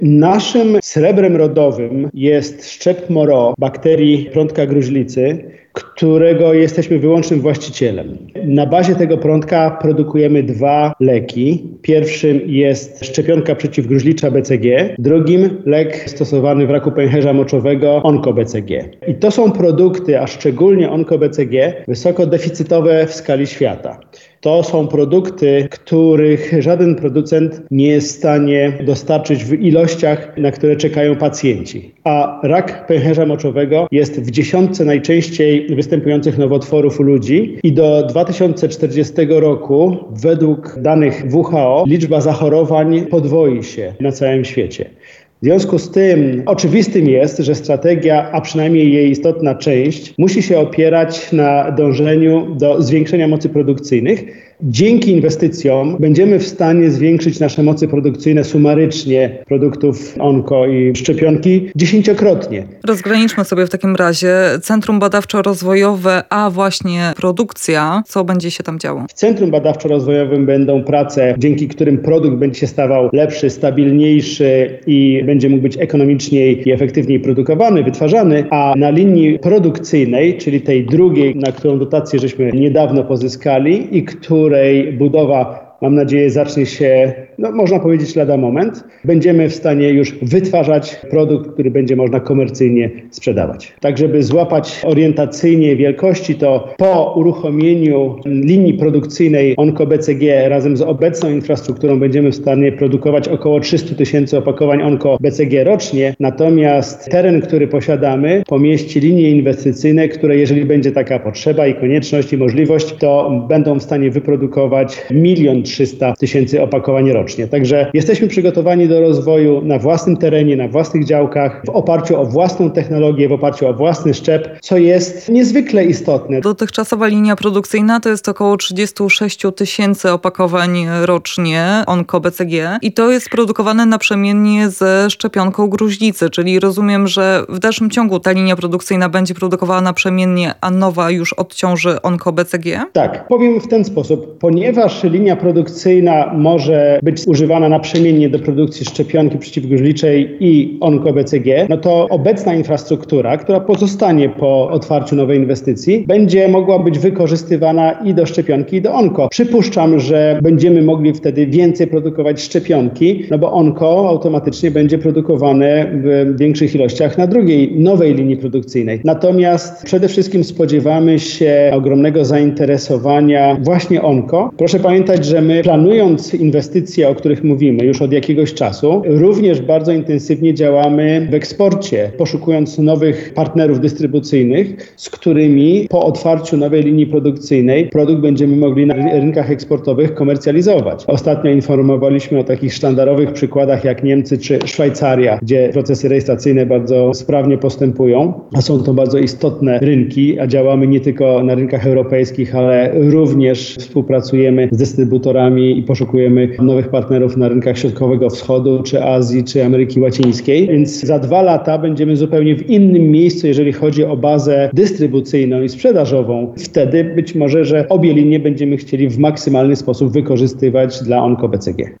Naszym srebrem rodowym jest szczep Moro bakterii prądka gruźlicy, którego jesteśmy wyłącznym właścicielem. Na bazie tego prądka produkujemy 2 leki. Pierwszym jest szczepionka przeciwgruźlicza BCG, drugim lek stosowany w raku pęcherza moczowego OnkoBCG. I to są produkty, a szczególnie OnkoBCG, wysoko deficytowe w skali świata. To są produkty, których żaden producent nie jest w stanie dostarczyć w ilościach, na które czekają pacjenci. A rak pęcherza moczowego jest w 10 najczęściej występujących nowotworów u ludzi i do 2040 roku według danych WHO liczba zachorowań podwoi się na całym świecie. W związku z tym oczywistym jest, że strategia, a przynajmniej jej istotna część, musi się opierać na dążeniu do zwiększenia mocy produkcyjnych. Dzięki inwestycjom będziemy w stanie zwiększyć nasze mocy produkcyjne sumarycznie produktów onko i szczepionki 10-krotnie. Rozgraniczmy sobie w takim razie Centrum Badawczo-Rozwojowe, a właśnie produkcja. Co będzie się tam działo? W Centrum Badawczo-Rozwojowym będą prace, dzięki którym produkt będzie się stawał lepszy, stabilniejszy i będzie mógł być ekonomiczniej i efektywniej produkowany, wytwarzany, a na linii produkcyjnej, czyli tej drugiej, na którą dotację żeśmy niedawno pozyskali i której budowa, mam nadzieję, zacznie się, można powiedzieć, lada moment. Będziemy w stanie już wytwarzać produkt, który będzie można komercyjnie sprzedawać. Tak, żeby złapać orientacyjnie wielkości, to po uruchomieniu linii produkcyjnej OnkoBCG razem z obecną infrastrukturą będziemy w stanie produkować około 300 000 opakowań OnkoBCG rocznie. Natomiast teren, który posiadamy, pomieści linie inwestycyjne, które, jeżeli będzie taka potrzeba i konieczność i możliwość, to będą w stanie wyprodukować 1 300 000 opakowań rocznie. Także jesteśmy przygotowani do rozwoju na własnym terenie, na własnych działkach, w oparciu o własną technologię, w oparciu o własny szczep, co jest niezwykle istotne. Dotychczasowa linia produkcyjna to jest około 36 000 opakowań rocznie OnkoBCG i to jest produkowane naprzemiennie ze szczepionką gruźlicy, czyli rozumiem, że w dalszym ciągu ta linia produkcyjna będzie produkowana naprzemiennie, a nowa już odciąży OnkoBCG? Tak, powiem w ten sposób. Ponieważ linia produkcyjna może być używana naprzemiennie do produkcji szczepionki przeciwgruźliczej i OnkoBCG, to obecna infrastruktura, która pozostanie po otwarciu nowej inwestycji, będzie mogła być wykorzystywana i do szczepionki, i do onko. Przypuszczam, że będziemy mogli wtedy więcej produkować szczepionki, bo onko automatycznie będzie produkowane w większych ilościach na drugiej, nowej linii produkcyjnej. Natomiast przede wszystkim spodziewamy się ogromnego zainteresowania właśnie onko. Proszę pamiętać, że my, planując inwestycje, o których mówimy już od jakiegoś czasu, również bardzo intensywnie działamy w eksporcie, poszukując nowych partnerów dystrybucyjnych, z którymi po otwarciu nowej linii produkcyjnej produkt będziemy mogli na rynkach eksportowych komercjalizować. Ostatnio informowaliśmy o takich sztandarowych przykładach jak Niemcy czy Szwajcaria, gdzie procesy rejestracyjne bardzo sprawnie postępują, a są to bardzo istotne rynki, a działamy nie tylko na rynkach europejskich, ale również współpracujemy z dystrybutorami i poszukujemy nowych partnerów na rynkach Środkowego Wschodu, czy Azji, czy Ameryki Łacińskiej. Więc za 2 lata będziemy zupełnie w innym miejscu, jeżeli chodzi o bazę dystrybucyjną i sprzedażową. Wtedy być może, że obie linie będziemy chcieli w maksymalny sposób wykorzystywać dla OnkoBCG.